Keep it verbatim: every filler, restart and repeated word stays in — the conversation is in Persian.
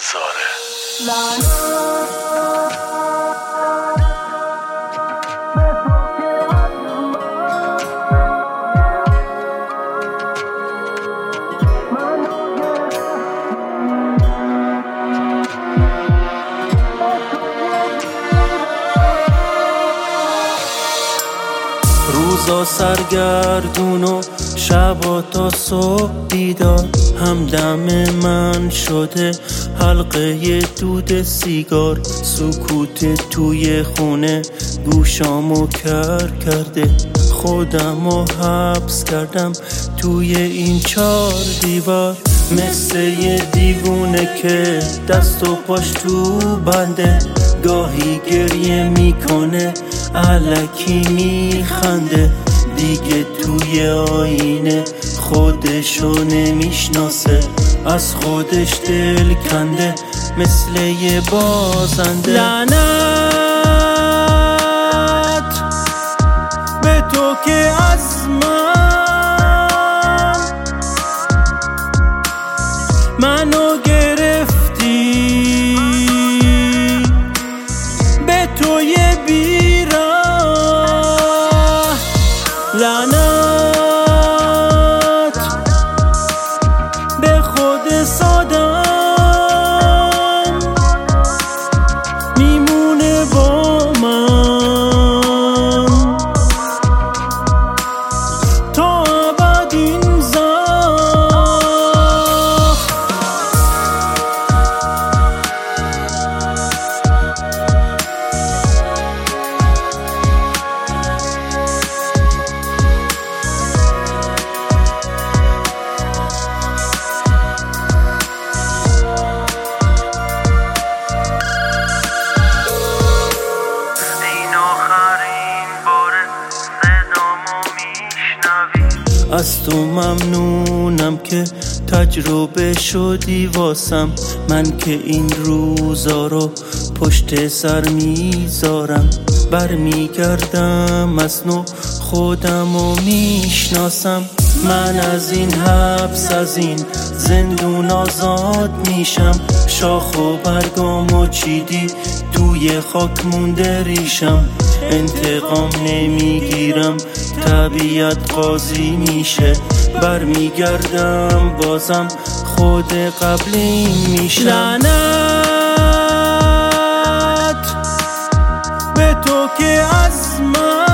زاره. روزا سرگردون و شبا تا صبح بیدار، همدم من شده حلقه دود سیگار. سکوت توی خونه گوشامو کر کرده، خودمو حبس کردم توی این چار دیوار. مثل یه دیوونه که دست و پاش تو بنده، گاهی گریه میکنه الکی میخنده. دیگه توی آینه خودشو نمیشناسه، از خودش دل کنده مثل یه بازنده. لعنت به تو که از من منو گرفتی، به تو یه بیراه. لعنت به خود سادم میمونه با من تا ابد این زخم. از تو ممنونم که تجربه شدی واسم، من که این روزا رو پشت سر میذارم. برمیگردم از نو خودمو میشناسم، من از این حبس از این زندون آزاد میشم. شاخ و برگامو چیدی توی خاک مونده ریشم، انتقام نمیگیرم طبیعت قاضی میشه. برمیگردم بازم خود قبلی میشم. لعنت به تو که از من